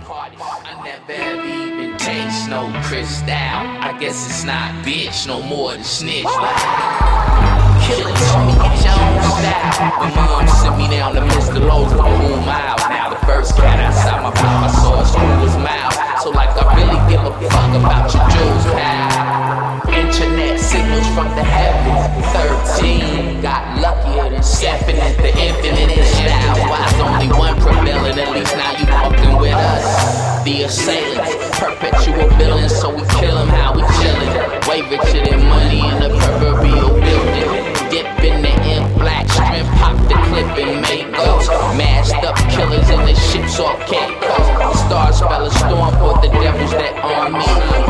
I never ever even taste no crystal. I guess it's not bitch no more than snitch. Killers on me, Jones style. My mom sent me down to Mr. Lowe's for a cool mile. Now the first cat outside my block, I saw his screw his mouth. So like I really give a fuck about your jewels, pal. Internet signals from the heavens. 13 got luckier than 7 at the infinite. Style wise, only one prevailing. At least now you fucking with us. The assailants, perpetual villains, so we kill them how we chillin'. Way richer than money in the proverbial building. Dip in the ink, black strength, pop the clip and make ghosts. Mashed up killers in the ships off Cape Coast. Stars spell a storm for the devils that arm me.